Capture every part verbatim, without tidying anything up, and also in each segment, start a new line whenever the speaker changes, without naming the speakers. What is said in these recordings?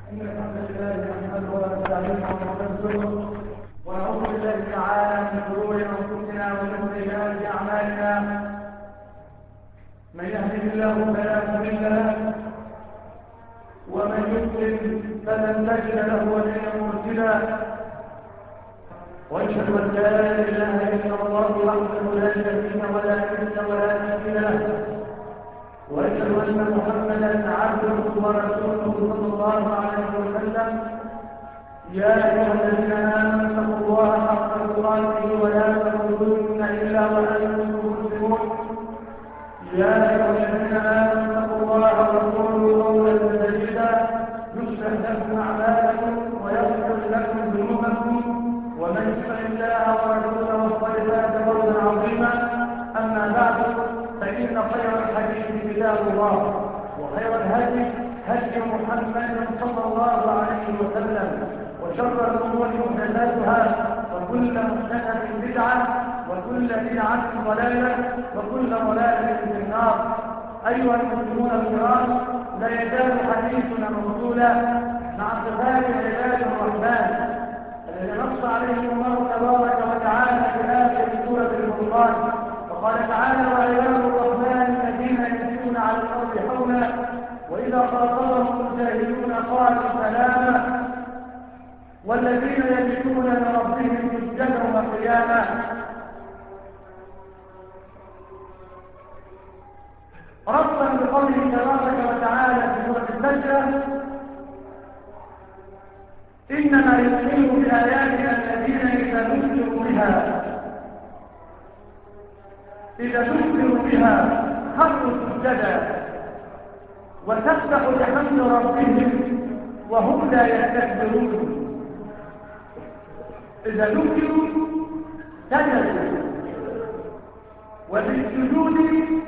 إن الحمد لله نحمده ونستعينه ونستغفره ونعوذ بالله تعالى من شرور أنفسنا ومن سيئات أعمالنا. من يهده الله فلا مضل له ومن يضلل فلن تجد له وليا مرشدا، واشهد ان لا اله الا الله وحده لا شريك ولا مثل ولا مثيل له، واشهد ان محمدا عبده ورسوله صلى الله عليه وسلم. يا ايها الذين امنوا اتقوا الله حق تقاته ولا تموتن الا وانتم مسلمون. يا ايها الذين امنوا اتقوا الله وقولوا قولا سديدا يصلح لكم اعمالكم ويغفر لكم ذنوبكم، ومن يطع الله ورسوله فقد فاز فوزا عظيما. اما بعد، فان خير الحديث كتاب الله، وخير الهدي هدي محمد صلى الله عليه وسلم، وشر الامور محدثاتها، وكل محدثه بدعه، وكل بدعه ضلاله، وكل ضلاله في النار. ايها المسلمون الكرام، لا يزال حديثنا موصولا مع صفات عباد الرحمن الذي نص عليهم الله تبارك وتعالى في اخر سوره الفرقان، وقال تعالى: وعباد الرحمن الذين يمشون على الارض حولا واذا خاطبهم الجاهلون قالوا سلاما والذين يبيتون لربهم سجدا وقياما. ربا بقوله تبارك وتعالى في سوره السجده: إنما يؤمن بآياتنا الذين إذا ذكروا بها إذا ذكروا بها خروا سجدا وسبحوا بحمد ربهم وهم لا يستكبرون. إذا ذكروا سجدوا، وبالسجود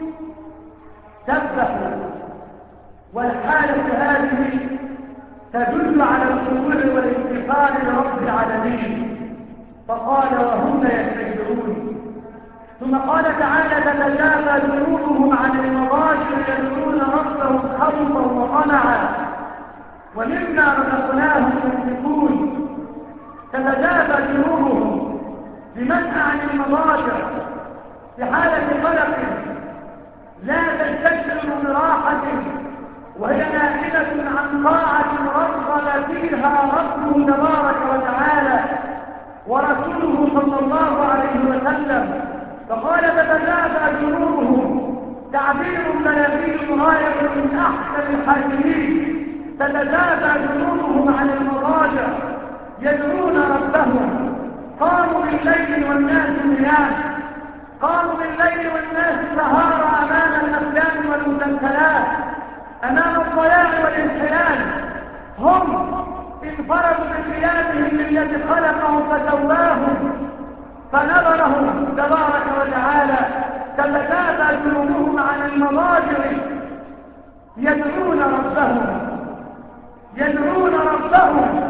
سبحوا، والحالة هذه تدل على الخضوع والانتقال لرب العالمين، فقال: وهم لا يستكبرون. ثم قال تعالى: تتجافى جنوبهم عن المضاجع يدعون ربهم خوفا وطمعا ومما رزقناهم ينفقون. تتجافى جنوبهم بمنع عن المضاجع في حالة قلق لا تستشعر براحة، وهي نائمة عن طاعة رغب فيها ربه تبارك وتعالى ورسوله صلى الله عليه وسلم. فقال: تتجافى جنوبهم، تعبير بلاغي غاية من أحسن الحاكمين. تتجافى جنوبهم عن المضاجع يدعون ربهم. قاموا بالليل والناس نيام، قاموا بالليل والناس سهارى أمام الأفلام والمسلسلات، أمام الضياع والانحلال. هم انفردوا بقيامهم بالذي خلقهم فسواهم فنظرهم تبارك وتعالى. تتجافى جنوبهم عن المضاجع يدعون ربهم يدعون ربهم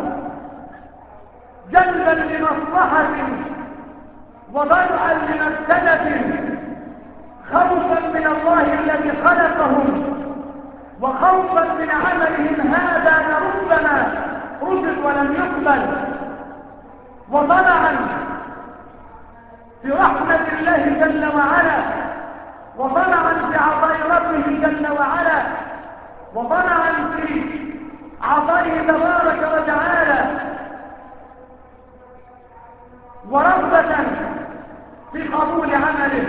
جلبا لمصلحة وضرعا لمفسدة، خوفا من الله الذي خلقهم وخوفا من عملهم هذا لربما رفض ولم يقبل، وطمعا في رحمة الله جل وعلا، وطمعا في عطاء ربه جل وعلا، وطمعا في عطائه تبارك وتعالى، ورغبة في قبول عمله.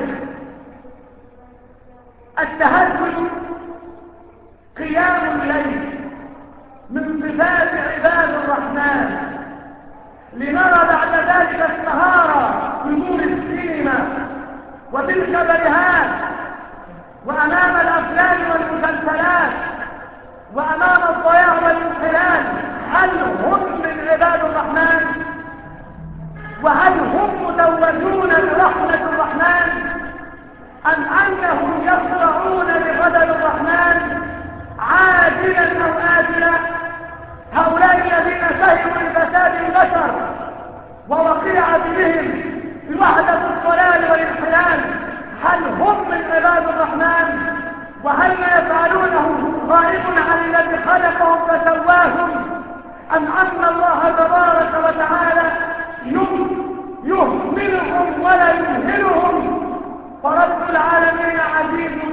التهجد قيام الليل من صفات عباد الرحمن، لنرى بعد ذلك السهارة بدون السينما وبالكبرهات وأمام الأفلام والمسلسلات وأمام الضياع والانحلال. هل هم من عباد الرحمن؟ وهل هم متوجون برحمة الرحمن؟ أم أنهم يخضعون لغضب الرحمن عاجلا أو آجلا؟ هؤلاء الذين فهموا لفساد البشر ووقع بهم بوحدة الضلال والانحلال، هل هم من عباد الرحمن؟ وهل ما يفعلونه غائب عن الذي خلقهم فسواهم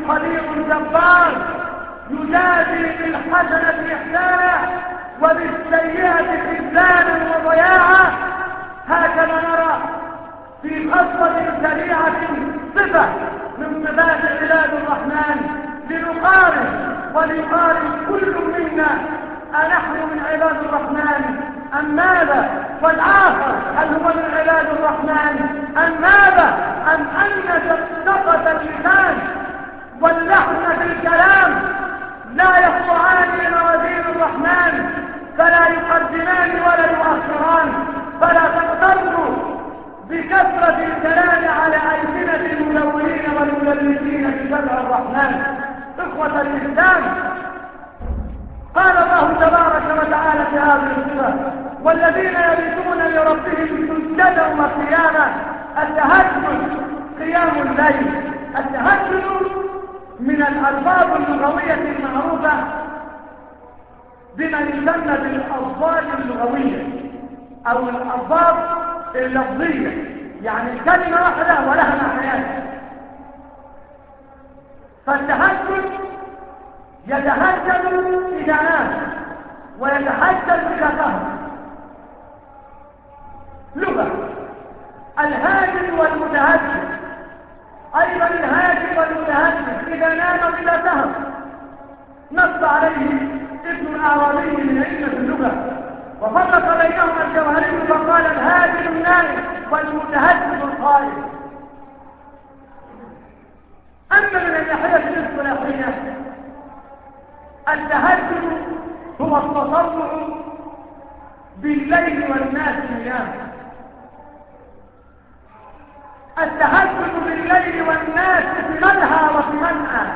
خبير جبار يجازي بالحسنة إحسانا وبالسيئة خذلانا وضياعا. هكذا نرى في خطوة سريعة صفة من صفات عباد الرحمن لنقارن وليقارن كل منا أنحن من عباد الرحمن أم ماذا؟ والآخر هل هو من عباد الرحمن أم ماذا؟ أم أن زقزقة اللسان واللحن في الكلام لا يخضعان لموازين الرحمن فلا يقدمان ولا يؤخران؟ فلا تغتروا بكثرة الكلام على ألسنة الملونين والمدلسين بشرع الرحمن. إخوة الإسلام، قال الله تبارك وتعالى في هذه الصورة: والذين يبيتون لربهم سجدا وقياما. التهجد قيام الليل. التهجد من الألفاظ اللغوية المعروفة بما يسمى بالألفاظ اللغوية أو الألفاظ اللفظية، يعني كلمة واحدة ولها معنيان. فالتهجد يتهجد إذا نام ويتهجد إذا قام. لغة. الهاجد والمتهجد أيضا الهاجد والمتهجد إذا نام وإذا سهر. نص عليه ابن الأعرابي من علم اللغة وفرق بينهما الجوهري فقال: الهاجد النائم والمتهجد القائم. أما من الناحية الاصطلاحية التهجد هو التطلع بالليل والناس نيام. التهجد بالليل والناس في ملهى وفي منأى.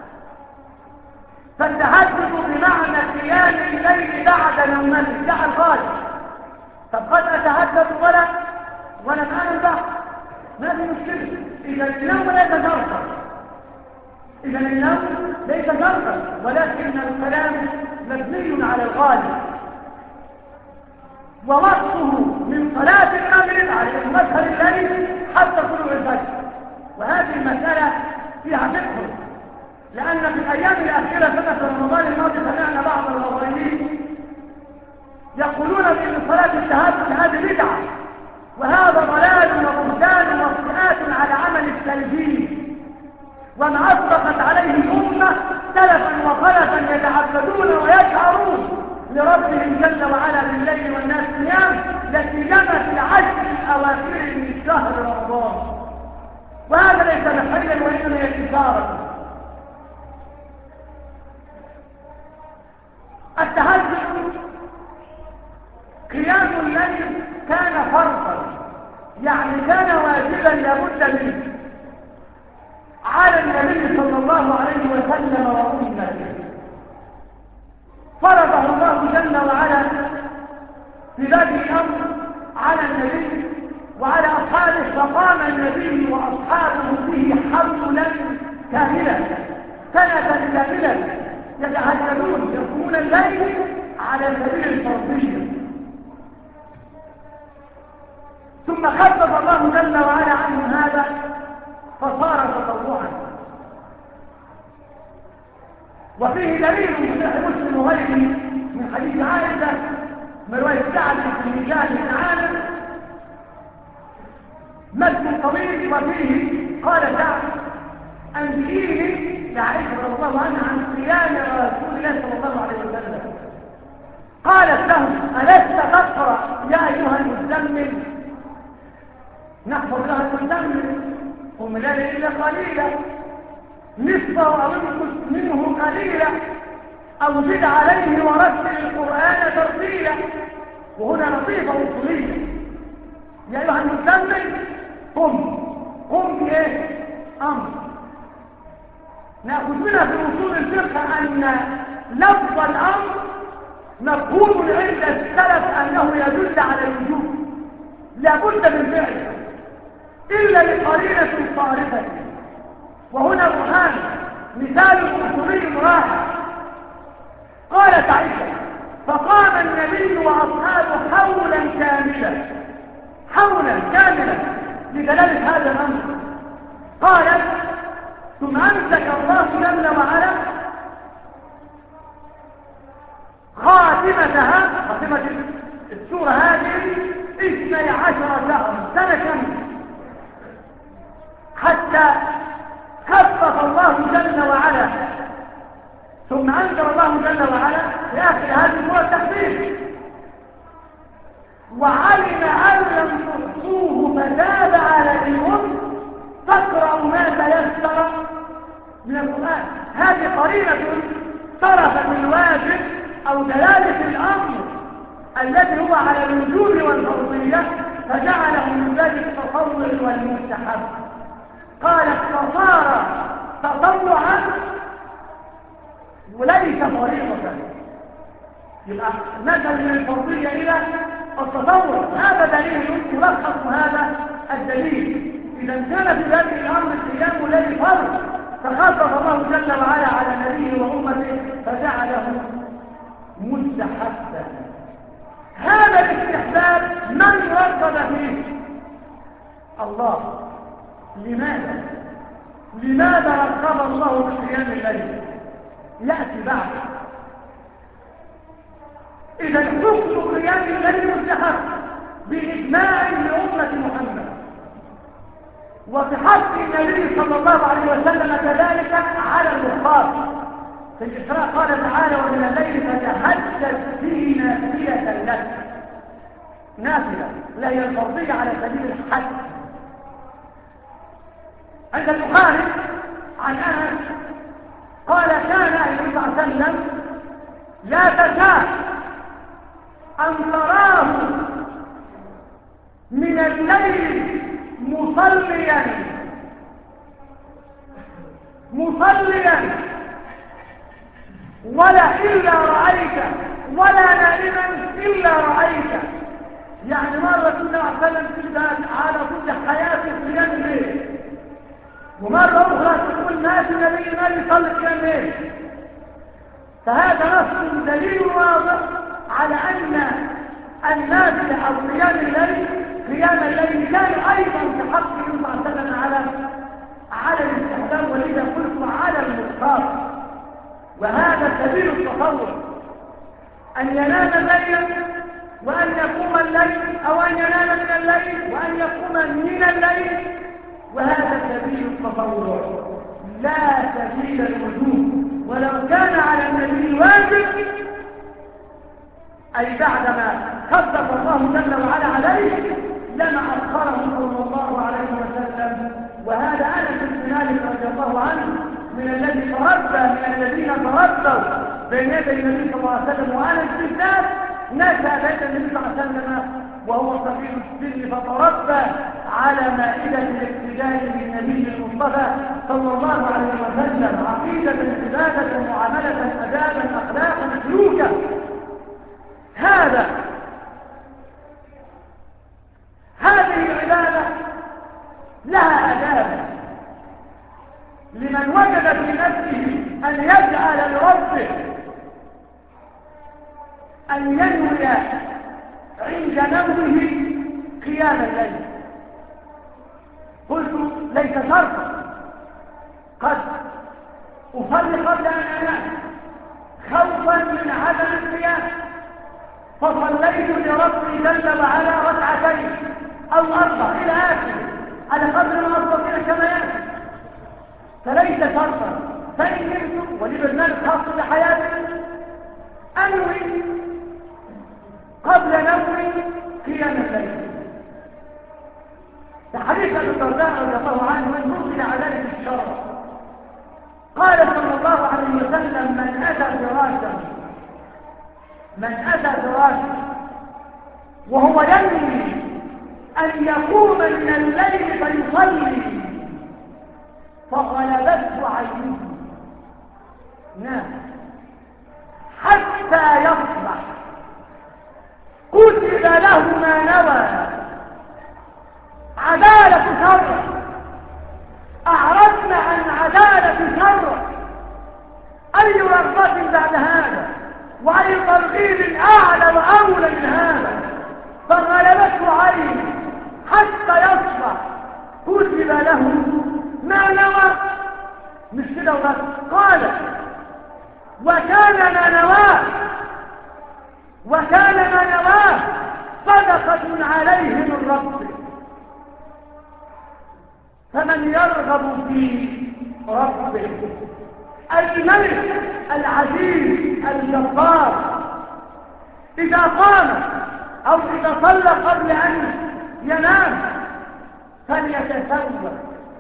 فالتهجد بمعنى قيام الليل بعد نومته. ده الغالب. طب قد أتهجد ولا ولم أنم بعد، ما في مشكلة. إذا النوم ليس شرطا، إذا النوم ليس شرطا، ولكن الكلام مبني على الغالب. ووقته من صلاة المغرب على مدخل الليل حتى طلوع الفجر. وهذه المسألة فيها فقه، لأن في الأيام الأخيرة سنة رمضان الماضي سمعنا بعض الغضائيين يقولون بأن صلاة التهجد هذه بدعة، وهذا ضلال وبهتان وافتئات على عمل السلفيين، وما أسبقت عليه الأمة سلفا وخلفا يتعبدون ويجهرون لربهم جل وعلا بالليل والناس نيام، لسيما في العشر الأواخر من شهر رمضان. وهذا ليس بحيا وإنما يتشارك. التهجد قيام الليل كان فرضا، يعني كان واجبا لابد منه على النبي صلى الله عليه وسلم وأمته. فرضه الله جل وعلا في ذات الأمر على النبي وعلى أصحابه، فقام النبي وأصحابه به حولا كاملا سنة كاملة يتهجدون يقومون الليل على سبيل الفرضية. ثم خفف الله جل وعلا عنهم هذا فصار تطوعا. وفيه دليل في صحيح مسلم وغيره من حديث عائشة من رواية سعد بن هشام بن عامر مد طويل، وفيه قال سعد: أنبئيني لعائشة رضي الله عنها عن قيام رسول الله صلى الله عليه وسلم. قالت له: ألست تقرأ يا أيها المزمل؟ نحفظ لها المزمل: قم الليل إلا قليلا نصفه أو انقص منه قليلا أو زد عليه ورتل القرآن ترتيلا. وهنا لطيفة أصولية: يا أيها المزمل قم. قم بإيه؟ أمر. نأخذ منها في أصول الفقه أن لفظ الأمر مفهوم عند السلف أنه يدل على الوجوب، لابد من فعله إلا لقرينة صارفة. وهنا برهان مثال أصولي رائع. قالت عائشة: فقام النبي وأصحابه حولا كاملا. حولا كاملا لدلالة هذا الأمر. قالت: ثم أمسك الله جل وعلا خاتمتها، خاتمة السورة هذه اثني عشر شهرا، سنة كاملة، حتى خفف الله جل وعلا. ثم أنزل الله جل وعلا في آخر هذه السورة التخفيف: وعلم أن لم تحصوه فتاب عليكم فاقرأوا ما تيسر من القرآن. هذه قرينة صرفت الواجب أو دلالة الأمر الذي هو على الوجوب والفرضية فجعله من باب التطوع والمستحب. قالت فصار تطوعا وليس فريضة، يبقى نزل من الفرضية إلى التطوع. هذا دليل يلخص هذا الدليل. إذا كان في باب الأمر القيام ليل فرض فخفف الله جل وعلا على نبيه وأمته فجعله مستحبا. هذا الاستحباب من رغب فيه؟ الله. لماذا؟ لماذا رغب الله في قيام الليل؟ يأتي بعد. إذا حكم قيام الليل مستحب بإجماع لأمة محمد، وفي حق النبي صلى الله عليه وسلم كذلك على المختار. في الإسراء قال تعالى: ومن الليل فتهجد به نافلة لك. نافلة لا هي الفرضية على سبيل الحج. عند البخاري عن أنس قال: كان النبي صلى الله عليه وسلم لا تشاء أن تراه من الليل مصليا مصليا ولا إلا رأيت ولا نائما إلا رأيت. يعني مرة كنا أحسن تبدأ على كل حياته قيام الليل، ومرة أخرى تقول ما في نبي ما يصلي قيام الليل. فهذا نص دليل واضح على أن النافلة أو قيام الليل قيام الليل كان أيضا في حق النبي صلى الله عليه وسلم على على الاستحباب، ولذا قلت على المختار. وهذا سبيل التطوع، أن ينام الليل وأن يقوم الليل، أو أن ينام من الليل وأن يقوم من الليل، وهذا سبيل التطوع لا سبيل الوجوب. ولو كان على النبي واجب، أي بعدما خفف الله جل وعلا عليه، لما أخره صلى الله عليه وسلم. وهذا أنس بن مالك رضي الله عنه من الذي تربى من الذين تربوا بين يدي النبي صلى الله عليه وسلم، وأنس بالذات نشأ بين النبي صلى الله عليه وسلم وهو صغير السن، فتربى على مائدة الاقتداء بالنبي المصطفى صلى الله عليه وسلم، عقيدة، عبادة، معاملة، أدابا، أخلاقا، سلوكا. هذا هذه العبادة لها آداب. لمن وجد في نفسه أن يجعل لربه أن ينوي عند نومه قيام الليل، قلت ليس شرطا، قد أصلي قبل أن أنام خوفا من عدم القيام فصليت لربي جل وعلا ركعتين أو أربع إلى آخره على قدر ما أستطيع كما يأتي، فليس شرطا. فإن نمت ولي برنامج خاص بحياتي أنوي قبل نومي قيام الليل. حديث أبي الدرداء رضي الله عنه نزل على ذلك الشرع، قال صلى الله عليه وسلم: من أتى فراشه من أتى فراشه وهو ينوي أن يقوم من الليل فيصلي فغلبته عينه نام حتى يصبح كتب له ما نوى عدالة شر. أعرضنا عن عدالة شر، أي رغبة بعد هذا وأي ترغيب أعلى وأولى من هذا. فغلبته عينه حتى يصبح كتب له ما نوى وكان ما نواه صدقة عليه من ربه. فمن يرغب في ربه الملك العزيز الجبار إذا قام أو إذا صلى قبل أن ينام فليتسوى.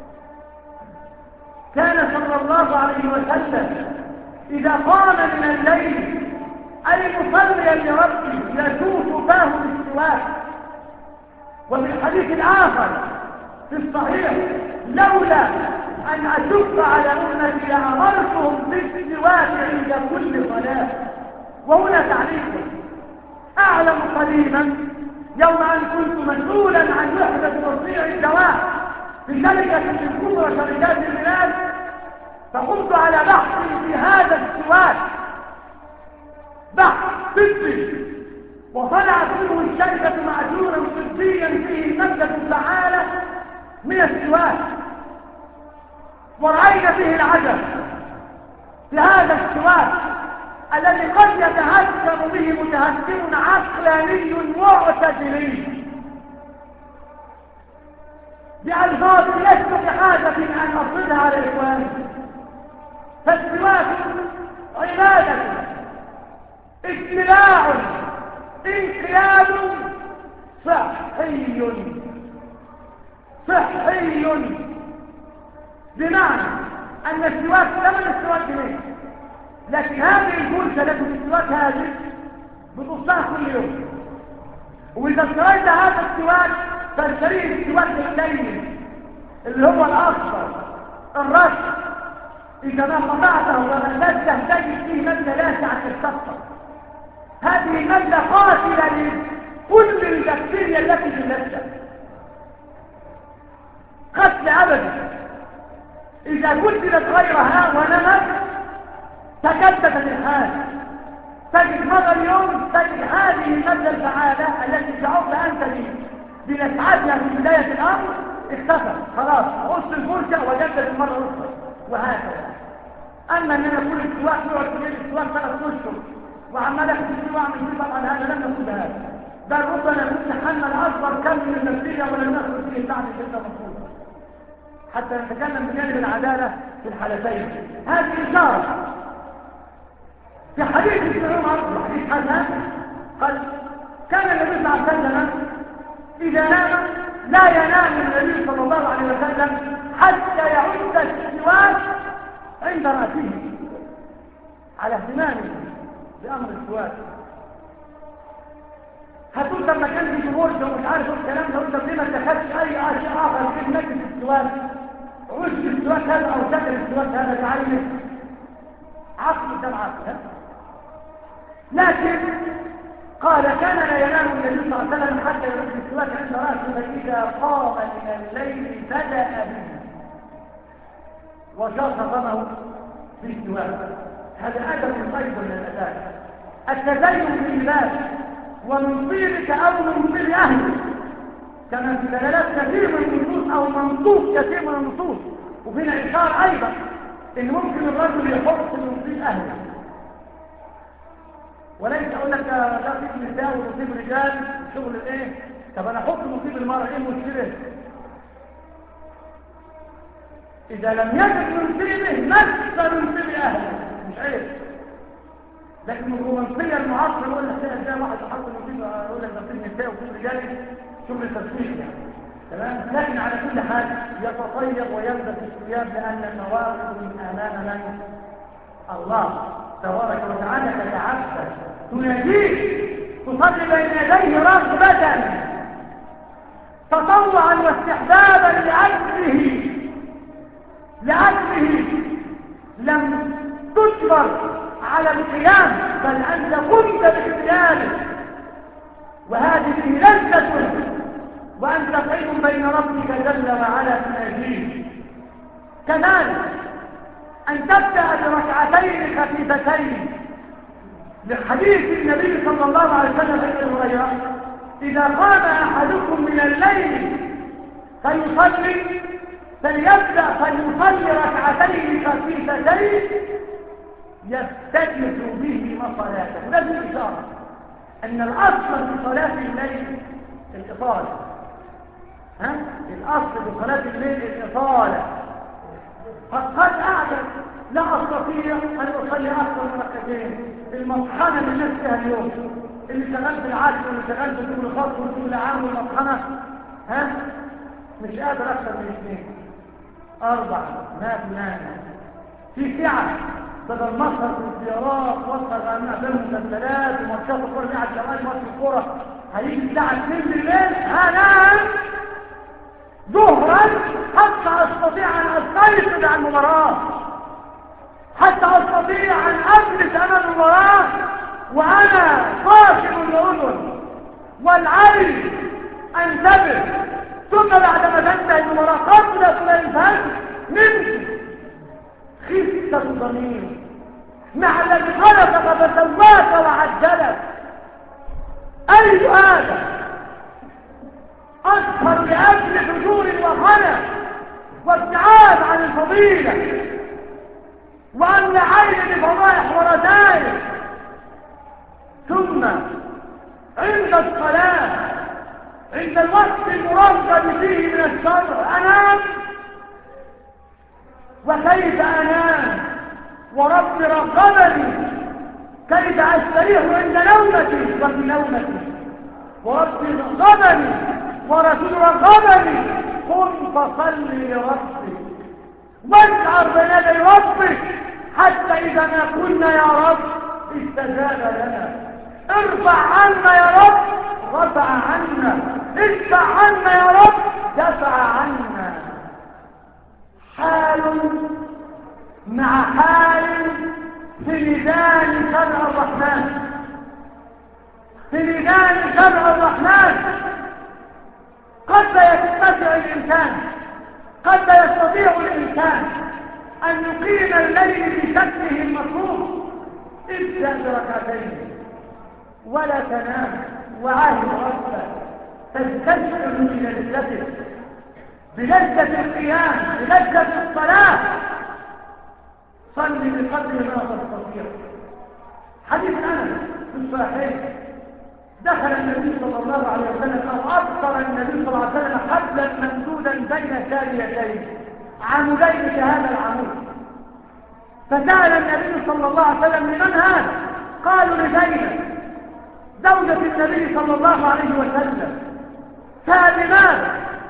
كان صلى الله عليه وسلم إذا قام من الليل أي مصليا لربه يشوف فاه بالسواك. وفي الحديث الآخر في الصحيح لولا أن أشق على أمتي لأمرتهم بالسواك عند كل صلاة. وهنا تعليق: أعلم قديما يوم أن كنت مسؤولا عن وحدة تصنيع الدواء في شركة من كبرى شركات البلاد، فقمت على بحث في هذا السواك، بحث طبي، وطلعت منه الشركة معجونا طبيا فيه المادة الفعالة من السواك. ورأينا فيه العجب في هذا السواك الذي قد يتهكم به متهكم عقلاني معتدلي بألفاظ لست بحاجة أن أفرضها على إخواني. فالسواك عبادة، اتباع، انقياد صحي صحي بمعنى أن السواك ثمن السواك جنيه، لكن هذه الفرشة التي في السواك هذه بتصنع كل يوم. وإذا اشتريت هذا السواك تشتريه السواك الليل اللي هو الأصفر الرش، إذا ما قطعته وغسلته تجد فيه مادة لاسعة الصفر. هذه المادة قاتلة لكل البكتيريا التي في اللثة، قتل أبدا. إذا بدلت غيرها ونمت تكدست الحال. تجد مضى اليوم تجد هذه المادة الفعالة التي شعرت أنت بنسعتها في بداية الأمر اختفت خلاص. غص الفرشة وجدت المرة الأخرى وهكذا. أما أن نقول السواك يقعد في الليل السواك ثلاث أشهر وعمال أخذ فيه وأعمل فيه، طبعا هذا لم نقول هذا، بل ربما كنت تحمل أكبر كم من البكتيريا ولم نأخذ فيه بعد ستة مفروض حتى نتكلم بجانب العدالة في الحالتين. هذه إشارة. في حديث ابن عمر وحديث حسن قال كان النبي صلى الله عليه وسلم إذا نام لا ينام النبي صلى الله عليه وسلم حتى يعد السواك عند رأسه على اهتمامه بأمر السواك. هتقول لما كان في جمهور ومش عارف الكلام ده، قلت ليه ما تاخدش أي شيء آخر في مجلس السواك، عد السواك هذا أو شكل السواك هذا بعينه عقل قدام عقل. لكن قال كان لا ينام النبي صلى الله عليه وسلم حتى يرد السواك عند رأسه، فإذا قام من الليل بدأ به وشاط فمه بالسواك. هذا أدب أيضا من الأداب. التزين باللباس ومن طيبك أو من طيب أهلك، كما في دلالات كثير من النصوص أو منطوق كثير من النصوص. وفينا إشارة أيضا إن ممكن الرجل يحط من طيب أهله، وليس أقول لك ده طيب نساء وطيب رجال شغل الإيه. طب أنا أحط من طيب المرأة إيه المشكلة؟ إذا لم يجد من طيبه مس من طيب أهله مش عيب. لكن الرومانسية المعاصرة يقول لك لا ازاي واحد يحط من طيب، يقول لك ده طيب نساء وطيب رجال شغل التسويق يعني. تمام. لكن على كل حال يتطيب ويلبس الثياب لأن المواقف من أمام من؟ الله تبارك وتعالى. تتعبد تناديه تصلي بين يديه رغبة تطوعا واستحبابا لأجله لأجله لم تجبر على القيام، بل أنت قمت باختياره، وهذه لذة وأنت قيم بين ربك جل وعلا تناجيه. كذلك أن تبدأ بركعتين خفيفتين لحديث النبي صلى الله عليه وسلم ابن هريرة إذا قام أحدكم من الليل فيصلي فليبدأ فليصلي ركعتين خفيفتين يفتتح به صلاته. هذه الإشارة أن الأصل في صلاة الليل الإطالة. ها؟ الأصل في صلاة الليل الإطالة. فقد أعجب لا أستطيع أن أصلي أكثر من ركعتين. المطحنة اللي الناس فيها اليوم، اللي شغال في العدل واللي شغال في الشغل الخاص والشغل العام والمطحنة، ها؟ مش قادر أكثر من اثنين أربعة ما بنان في سعة. بدل مصر في الزيارات وصل أمام المسلسلات وماتشات الكورة دي على الجمال ماتش الكورة هيجي الساعة اثنين بالليل هنام ظهرا حتى أستطيع أن أستيقظ عن المباراة، حتى أستطيع أن أجلس أمام المباراة وأنا صاحب الأذن والعين أنتبه. ثم بعدما تنتهي المباراة قبل صلاة الفجر نمت خفة ضمير مع الذي خلقك فسواك وعدلك. أي هذا أسهر لأجل حضور وخلق وابتعاد عن الفضيلة وأن عين لفضائح ورذائل. ثم عند الصلاة عند الوقت المرغب فيه من الشر أنام. وكيف أنام ورب رغبني كيف أستريح عند نومتي وفي نومتي ورب رغبني ورسول رغبني قم فصل لربك واجعل بين يدي ربك حتى إذا ما كنا يا رب استجاب لنا. ارفع عنا يا رب رفع عنا، ادفع عنا يا رب دفع عنا. حال مع حال في ميدان شرع الرحمن، في ميدان شرع الرحمن. قد لا يستطيع الإنسان قد لا يستطيع الإنسان أن يقيم الليل بشكله المطلوب. ابدأ بركعتين ولا تنام وعاهد ربك تستشعر بلذته بلذة القيام بلذة الصلاة. صل بقدر ما تستطيع. حديث أنس في الصحيح دخل النبي صلى الله عليه وسلم أو أكثر النبي صلى الله عليه وسلم حبلا ممدودا بين ساريتين عمودين كهذا العمود. فسأل النبي صلى الله عليه وسلم لمن هذا؟ قالوا لزينب زوجة النبي صلى الله عليه وسلم. سأل لماذا؟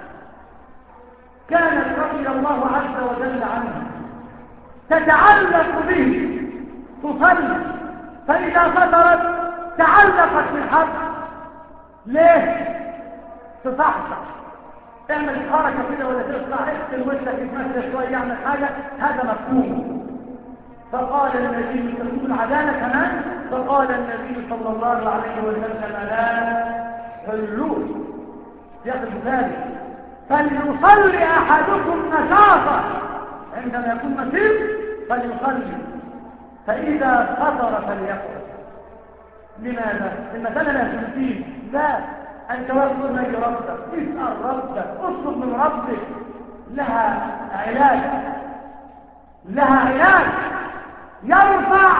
كانت رضي الله عز وجل عنها تتعلق به تصلي، فإذا فترت تعلقت بالحبل. ليه؟ تصحصح اعمل حركة كده ولا تصحى اغسل وشك يتمشى شوية يعمل حاجة، هذا مفهوم. فقال النبي تقول العدالة كمان، فقال النبي صلى الله عليه وسلم لا حلوه يا أخي البخاري فليصلي أحدكم نشاطا عندما يكون مسير فليصلي فإذا فطر فليقعد. لماذا؟ المسألة لا تنتهي، لا أنت واخذ نجي ربك اسأل ربك اطلب من ربك. لها علاج لها علاج يرفع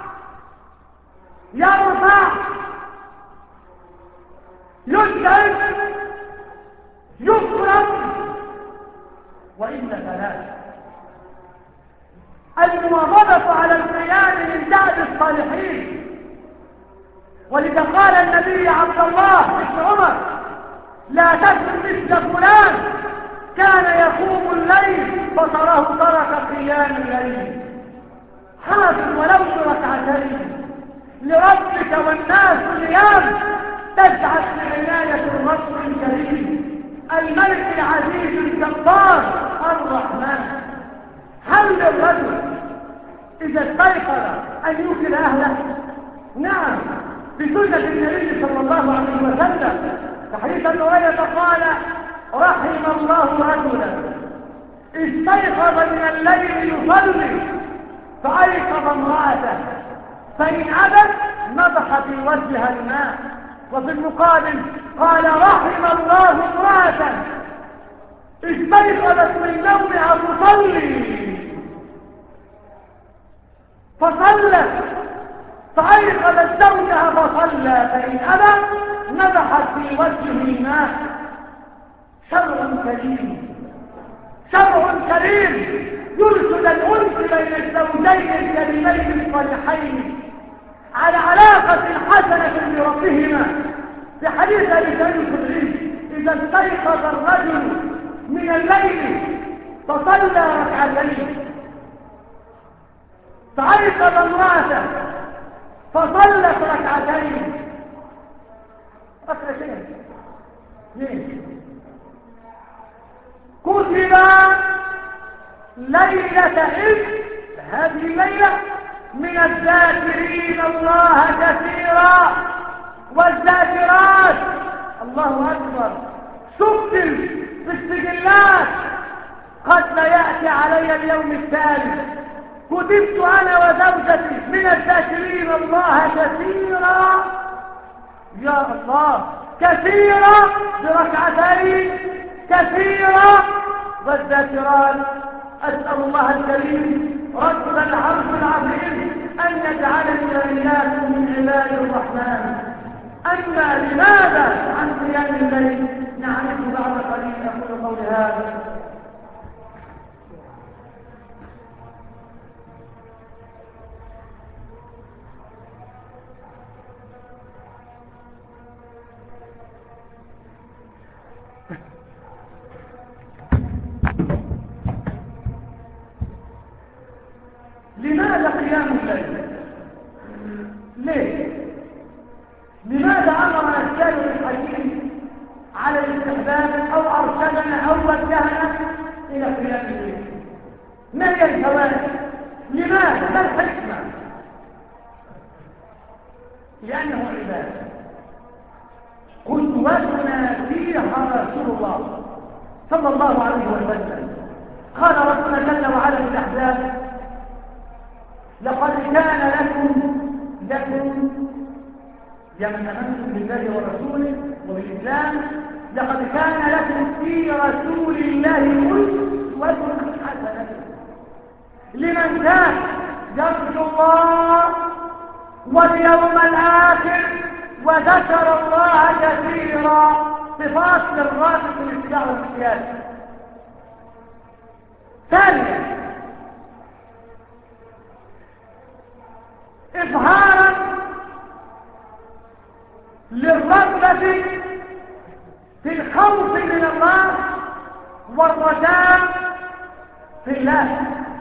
يرفع يسعد يكرم وإلا فلا. المواظبة على القيام من دأب الصالحين. ولذا قال النبي عبد الله بن عمر لا تكن مثل فلان كان يقوم الليل فصره ترك قيام الليل. حافظ ولو بركعتين لربك والناس نيام تسعد بعناية الرب الكريم الملك العزيز الجبار الرحمن. هل للرجل إذا استيقظ أن يوكل أهله؟ نعم، بسنة النبي صلى الله عليه وسلم حديث أبي هريرة قال رحم الله رجلا استيقظ من الليل يصلي فأيقظ امرأته فإن أبت نضح في وجهها الماء. وفي المقابل قال رحم الله امرأة استيقظت من نومها تصلي فصلت فأيقظت زوجها فصلى، فإن أبى نبحت في وجهه الماء. شرع كريم، شرع كريم يرشد الأنس بين الزوجين الكريمين الصالحين على علاقة حسنة بربهما. في حديث أبي سعيد الخدري: إذا استيقظ الرجل من الليل فصلى ركعتين، فأيقظ امرأته فصلت ركعتين ركعتين ليه؟ كتب ليلة إذ هذه الليلة من الذاكرين الله كثيرا والذاكرات. الله أكبر. سجل في السجلات قد لا يأتي علي اليوم التالي كتبت أنا وزوجتي من الذاكرين الله كثيرا، يا الله، كثيرا بركعتين، كثيرا والذاكرات. أسأل الله الكريم رب العرش العظيم أن يجعلني وإياكم من عباد الرحمن. أما لماذا عن قيام الليل نعرف بعد قليل. أقول قولي هذا لماذا قيام الليل؟ ليه؟ لماذا أمر الشارع الحكيم على الاستحباب أو أرشدنا أو وجهنا إلى قيام الليل؟ ما هي الفوائد؟ لماذا؟ ما الحكمة؟ لأنه عبادة قدوتنا فيها رسول الله صلى الله عليه وسلم. قال ربنا جل وعلا في الأحزاب: لقد كان لكم لكم يا من آمنتم بالله ورسوله وبالإسلام، لقد كان لكم في رسول الله أسوة حسنة لمن كان يرجو الله واليوم الآخر وذكر الله كثيرا. صفات للراجل في الاتباع والسياسة. ثانيا، إظهارا للرغبة في الخوف من الله والرجاء في الله،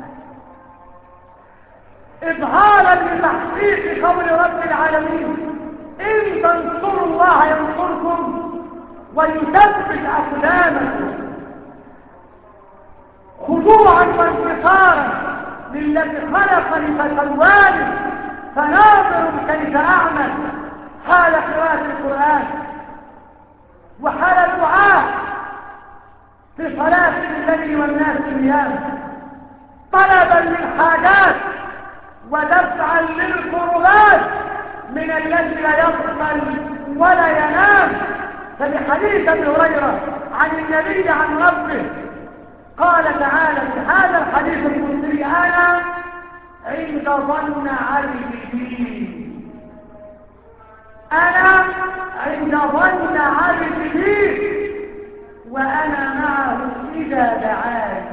إظهارا لتحقيق قول رب العالمين: إن تنصروا الله ينصركم ويثبت أقدامكم. خضوعا وانتصارا للذي خلقني فسواني فناظر كيف أعمل حال قراءة القرآن وحال الدعاء في صلاة الليل والناس نيام، طلبا للحاجات ودفعا للكربات من الذي لا يغفل ولا ينام. فبحديث ابي هريره عن النبي عن ربه قال تعالى في هذا الحديث القدسي: انا عند ظن عبدي بي، انا عند ظن عبدي بي وانا معه اذا دعاني،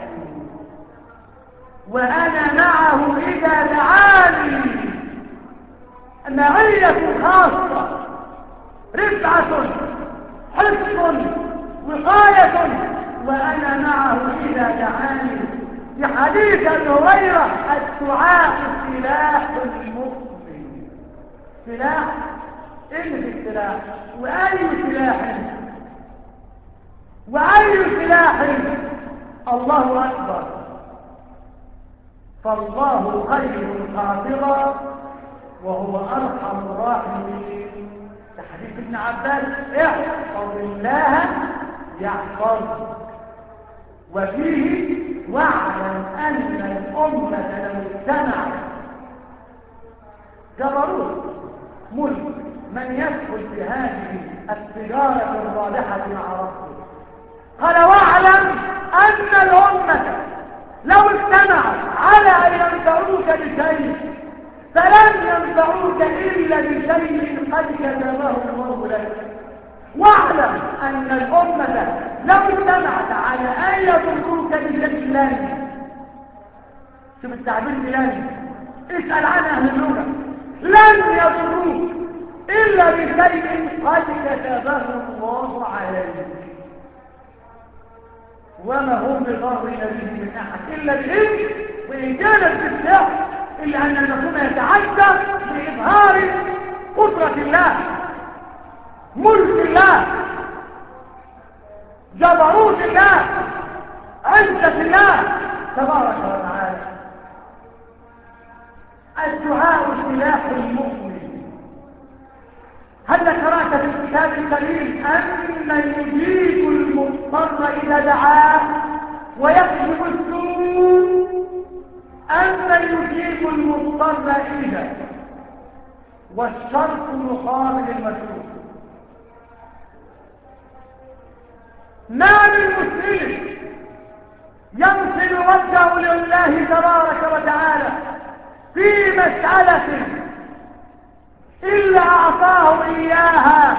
وانا معه اذا دعاني. معية خاصة، رفعة، حفظ، وقاية، وأنا معه إذا دعاني. في حديث ابي هريرة: الدعاء سلاح المؤمن. سلاح؟ إيه في السلاح؟ وأي سلاح؟ وأي سلاح؟ الله أكبر. فالله خير حافظا وهو أرحم الراحمين. في حديث ابن عباس: احفظ الله يحفظك. وفيه: واعلم أن الأمة لو اجتمعت جبروت ملك من يدخل في هذه التجارة الرابحة مع ربه. قال: واعلم أن الأمة لو اجتمعت على أن ينفعوك بشيء فلن ينفعوك إلا بشيء قد كتبه الله لك. واعلم أن الأمة لو اجتمعت على أن يضروك بشيء لن، شوف التعبير لن، اسأل عن أهل اللغة، لن يضروك إلا بشيء قد كتبه الله عليك، وما هم بضارين به من أحد إلا بإذن، وإن كانت بالسحر إلا أن المفهوم يتعدى بإظهار قدرة الله، ملك الله، جبروت الله، عزة الله تبارك وتعالى. الدعاء سلاح المؤمن. هل قرأت في الكتاب الكريم أن يجيب المضطر إذا دعاه ويكشف السوء؟ أن يجيب المضطر إذا، والشرط مقابل المشروط. ما من مسلم يمثل وجهه لله تبارك وتعالى في مسألة إلا أعطاه إياها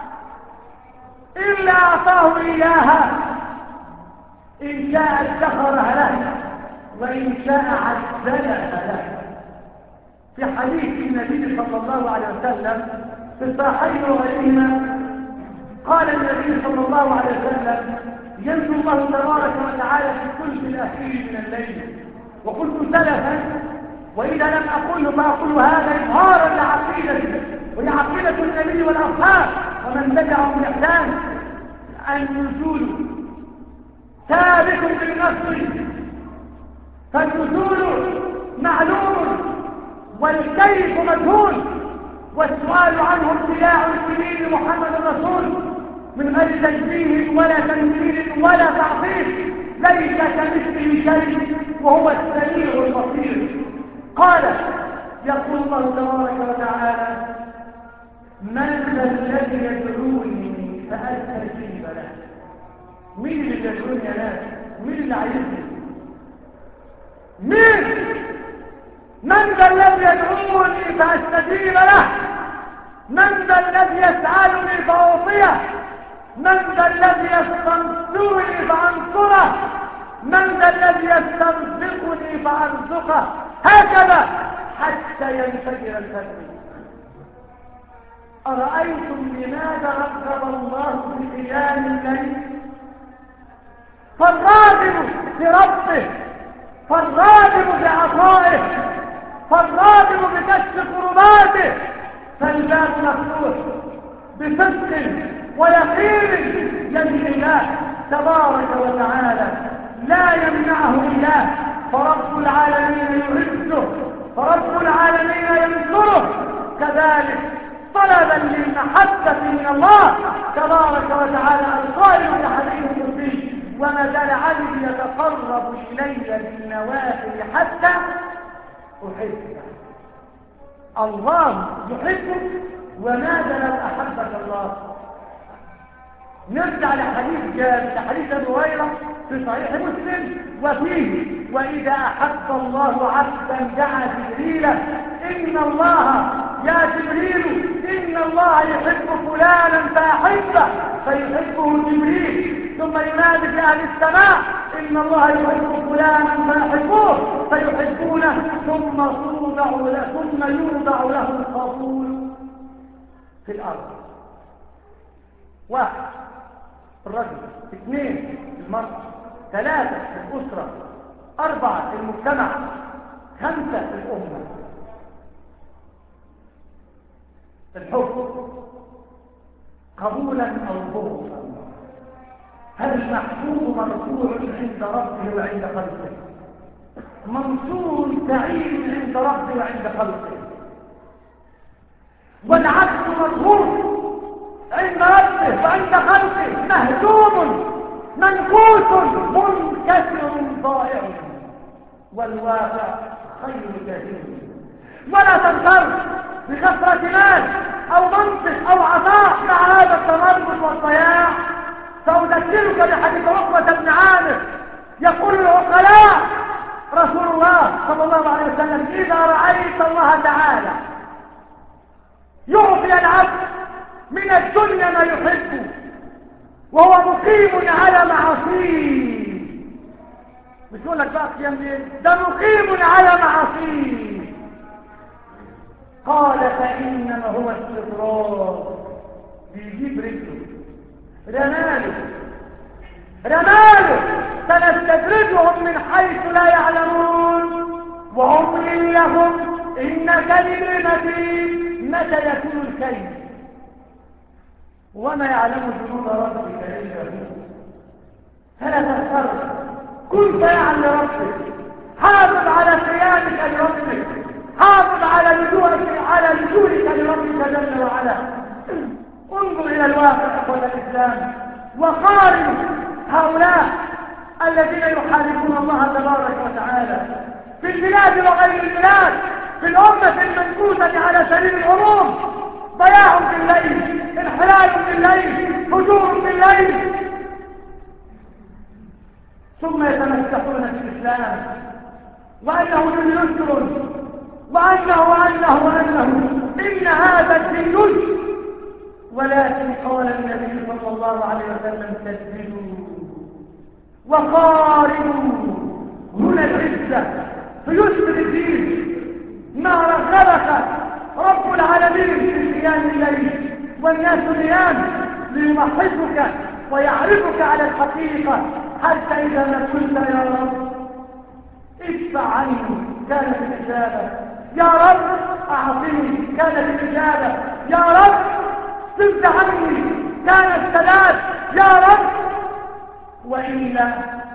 إلا أعطاه إياها إن شاء ادخرها له وإن شاء عجلها له. في حديث النبي صلى الله عليه وسلم في الصحيحين وغيرهما قال النبي صلى الله عليه وسلم: ينزل الله تبارك وتعالى في الثلث الأخير من الليل. وقلت سلفا، وإذا لم أقله فأقول هذا إظهارا لعقيدته ولعقيدة النبي والأصحاب ومن تبعهم بإحسان. النزول ثابت بالنص، فالنزول معلوم والكيف مجهول، والسؤال عنه ابتلاع لدين محمد الرسول من غير تشبيه ولا تمثيل ولا تعطيل، ليس كمثله شيء وهو السميع البصير. قال يقول الله تبارك وتعالى: من ذا الذي يدعوني فأستجيب له. مين اللي يدعوني يا ناس؟ مين اللي عايزني؟ مين؟ من ذا الذي يدعوني فأستجيب له؟ من ذا الذي يسألني فأعطيه؟ من ذا الذي يستنصرني فأنصره؟ من ذا الذي يسترزقني فأرزقه؟ هكذا حتى ينفجر الفجر. أرأيتم لماذا رغب الله في قيام الليل؟ فالراغب بربه، فالراغب بعطائه، فالراغب بكشف كرباته، فالباب مفتوح بصدق ويقين يد الله تبارك وتعالى، لا يمنعه الله. فرب العالمين يعزه، فرب العالمين ينصره. كذلك طلبا للمحبة من الله تبارك وتعالى القائل في حديث القدسي: وما زال عبدي يتقرب إلي بالنوافل حتى أحبه. الله يحبك، وماذا لو أحبك الله؟ نرجع لحديث جابر، لحديث أبي هريرة في صحيح مسلم وفيه: وإذا أحب الله عبدا دعا جبريل: إن الله يا جبريل إن الله يحب فلانا فأحبه، فيحبه جبريل. ثم ينادي في أهل السماء: إن الله يحب فلانا فأحبوه، فيحبونه. ثم توضع له ثم يوضع له القبول في الأرض. واحد الرجل، اثنين المرأة، ثلاثة الأسرة، أربعة المجتمع، خمسة الأمة. الحب قبولا أو بغضا. هل المحبوب مرفوع عند ربه وعند خلقه؟ منصور سعيد عند ربه وعند خلقه. والعبد مرفوع عند ربه وعند خلقه، مهزوم منكوس منكسر ضائع، والواقع خير كثير. ولا تنكر بكثرة مال أو منطق أو عطاء مع هذا التمرد والضياع. سأذكرك بحديث عقبة بن عامر يقول العقلاء: رسول الله صلى الله عليه وسلم إذا رأيت الله تعالى يعطي العبد من الدنيا ما يحبه وهو مقيم على معاصيه، مش يقول لك بقى قيام ليل، ده مقيم على معاصيه، قال فإنما هو استدراج، بيجيب رجله رماله رماله سنستدرجهم من حيث لا يعلمون وأملي لهم إن كيدي متين. متى يكون الكيد؟ وما يعلم جنود ربك إلا هو، فلا تغتر، كن تبعا لربك، حافظ على قيامك لربك، حافظ على لجوءك على لجوءك لربك جل وعلا. انظر إلى الواقع إخوة الإسلام وقارن هؤلاء الذين يحاربون الله تبارك وتعالى في البلاد وغير البلاد، في الأمة المنكوسة على سبيل العموم، ضياع في الليل، انحلال في الليل، هجوم في الليل، ثم يتمسكون في الإسلام وأنه دين يسر وأنه وأنه وأنه إن هذا الدين يسر، ولكن قال النبي صلى الله عليه وسلم تسجدوا وقاربوا هنا العزة فيسر الدين. ما رغبك رب العالمين في قيام الليل والناس نيام ليمحصك ويعرفك على الحقيقة، حتى إذا ما قلت يا رب ادفع عني كانت الإجابة، يا رب أعطني كانت الإجابة، يا رب صد عني كان السداد، يا رب، وإلا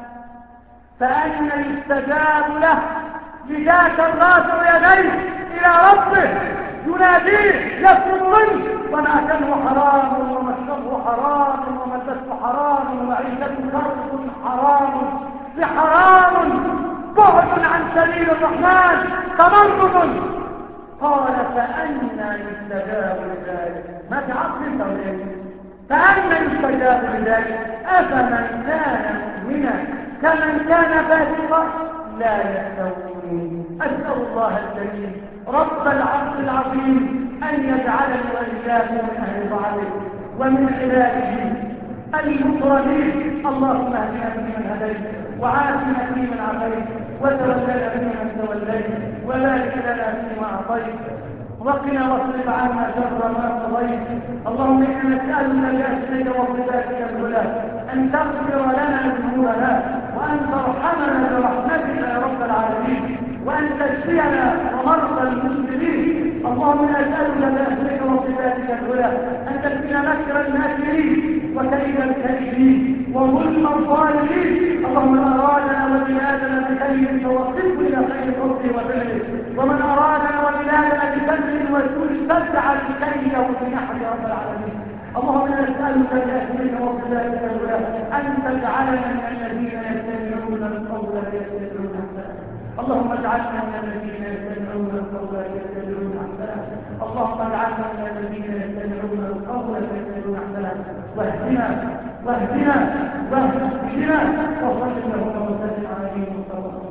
فأن يستجاب له لذاك الرافع يديه إلى ربه يناديه يطلب منه وما أكله حرام ومشربه حرام وملبسه حرام ومعيشته كرب حرام بحرام، بعد عن سبيل الرحمن تمرد. قال فأنا يستجاب لذلك، ما تعرف انت ولا فأنا يستجاب لذلك أفمن كان مؤمنا كمن كان فاسقا لا يستوون. أسأل الله الكريم رب العرش العظيم أن يجعلني وإياكم من أهل طاعته ومن عباده المكرمين. اللهم اهدنا فيمن هديت وعافنا فيمن عافيت وتولنا فيمن توليت وبارك لنا فيما أعطيت وقنا واصرف عنا شر ما قضيت. اللهم إنا نسألك بأسمائك وصفاتك العلى أن تغفر لنا ذنوبنا وأن ترحمنا برحمتك يا رب العالمين وأن تشفينا ومرضى المسلمين. اللهم إنا نسألك بأسمائك وصفاتك العلى أن تكفينا مكر الماكرين وكيد الكائدين وظلم الظالمين. اللهم من أرادنا وبلادنا بخير فوفقه إلى خير فضله وبره، ومن أرادنا وبلادنا بشر وسوء فاجعل كيده في نحر يا رب العالمين. اللهم إنا نسألك بأسمائك وصفاتك العلى أن تجعلنا من الذين يستمعون القول فيتبعون أحسنه. اللهم اجعلنا من الذين يستمعون القول فيتبعون أحسنه. اللهم اجعلنا من الذين يستمعون القول فيتبعون أحسنه. واهدنا واهدنا واهدنا وصل اللهم وسلم على نبينا محمد.